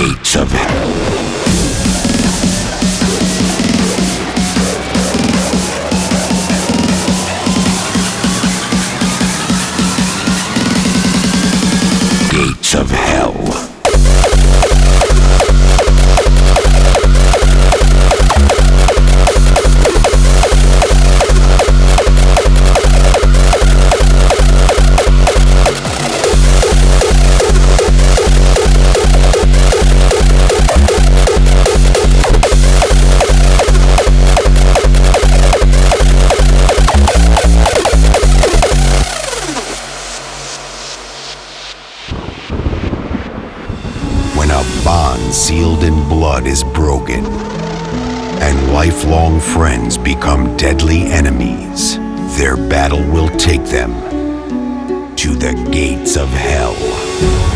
Gates of Hell. Gates of Hell. When a bond sealed in blood is broken and lifelong friends become deadly enemies, their battle will take them to the gates of hell.